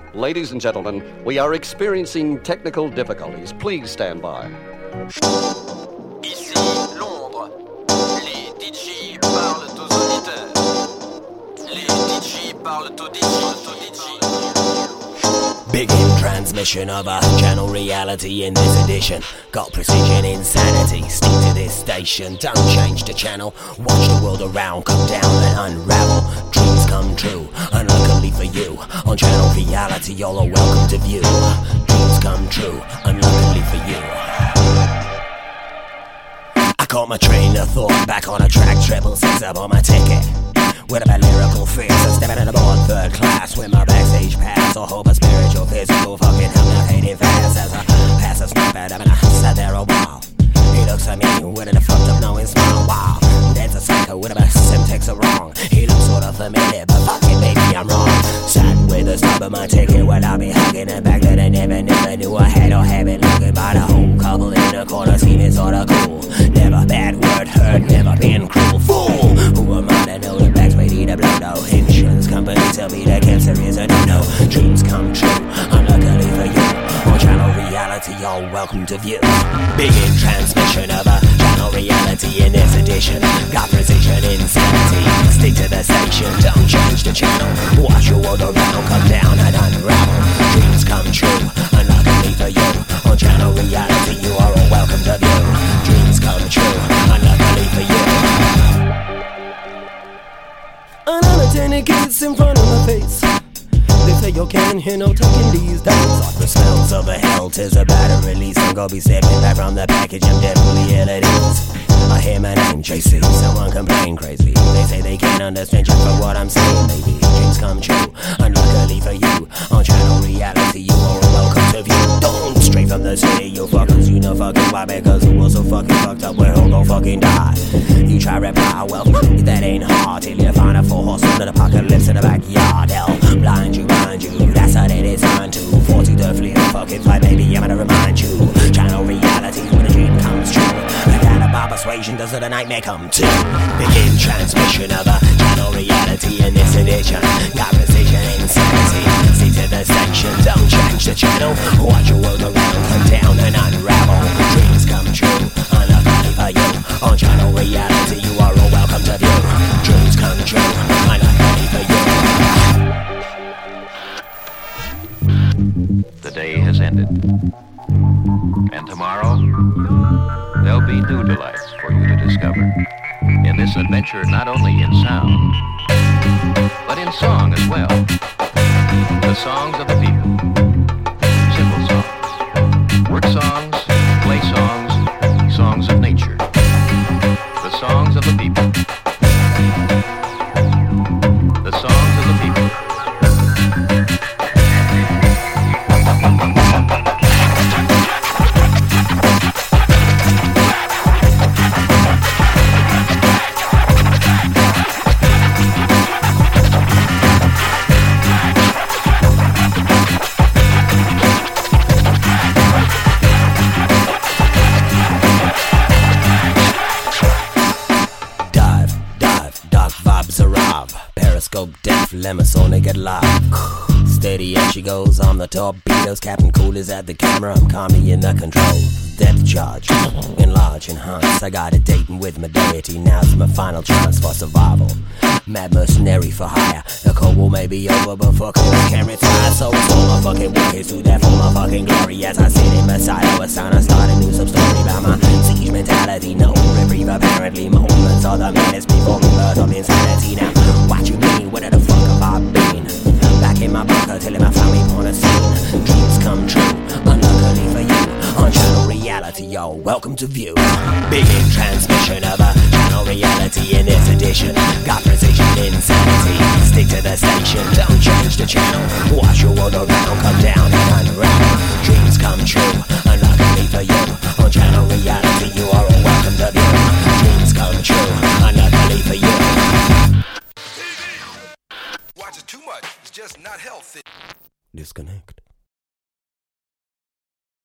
Ladies and gentlemen, we are experiencing technical difficulties. Please stand by. Ici Londres. Les DJ parlent aux auditeurs. Les DJ parlent aux DJ. Begin transmission of a channel reality in this edition. Got precision, insanity, stick to this station. Don't change the channel, watch the world around come down and unravel. Dreams come true, unluckily for you. On channel reality, y'all are welcome to view. Dreams come true, unluckily for you. I caught my train of thought back on a track, 666 up on my ticket. With a lyrical fix, I'm stepping in aboard third class with my backstage pass. Or hope a spiritual, physical, fucking hypnotating fast. As I pass a snipe at him and I sat there a while. He looks at me with a fucked up knowing smile. Wow, that's a psycho with a syntax are wrong. He looks sort of familiar, but fuck it, maybe I'm wrong. Sat with a stub of my ticket when I be hugging it back that I never knew I had or habit. Looking by the whole couple in the corner, seeming sorta cool. Never bad word heard, never been cruel. Fool, who am I to know the back's ready to blow? No insurance company tell me that cancer is a no-no. Dreams come true, unluckily for you. On channel reality, y'all welcome to view. Begin transmission of a channel reality in this edition. Got precision, insanity, stick to the station. Don't change the channel, watch your world around come down and unravel. Dreams come true, unluckily for you. On channel reality, you are all welcome to view. Dreams come true, unluckily for you. An unattended kiss in front of my face. They say you can't hear no talking these days. Like the smells of a hell, tis about to release. I'm gonna be stepping back from the package, I'm definitely ill at ease. I hear my name, JC, someone complain crazy. They say they can't understand just for what I'm saying. Maybe dreams come true, unluckily for you. On channel reality, you are welcome to view. Don't stray from the city, you fuckers, you know fucking why. Because who was so fucking fucked up, we're all gon' fucking die. You try reply, well, that ain't hard. Till you find a full horse under the apocalypse in the backyard. Hell, blind you, that's how they designed to. 42 fleet of fucking fight, baby, I'm gonna remind you. Channel reality, when a dream comes true. I got a bar persuasion, does the nightmare come true? Begin transmission of a channel reality in this edition. Got precision, insanity, stick to the station. Don't change the channel, watch your world around come down and unravel. Dreams come true, unluckily for you. On channel reality, you are all welcome to view. Dreams come true, unluckily for you. The day has ended, and tomorrow there'll be new delights for you to discover in this adventure, not only in sound, but in song as well. The songs of the people, simple songs, work songs, play songs, songs of nature, the songs of the people, the songs of the people. Periscope deaf, Lemasonic at live. Steady as she goes on the torpedoes. Captain Cool is at the camera, I'm calmly in the controls. Depth charge, enlarge, enhance. I got a dating with my deity, now's my final chance for survival. Mad mercenary for hire. The Cold War may be over, but fucking I can't retire. So it's all my fucking work, it's to death for my fucking glory. As I sit in beside of a sound, I start a new sub-story about my siege mentality. No reprieve, apparently moments are the minutes before the birth of insanity. Now, what you mean, where the fuck have I been? Back in my bunker till I found me on a scene. Dreams come true, unluckily for you. On channel reality, y'all welcome to view. Begin transmission of a channel reality in this edition. Got precision, insanity, stick to the station. Don't change the channel, watch your world around come down and unravel. Dreams come true, unluckily for you. On channel reality, you are all welcome to view. Dreams come true, unluckily for you. Watch it too much, it's just not healthy. Disconnect.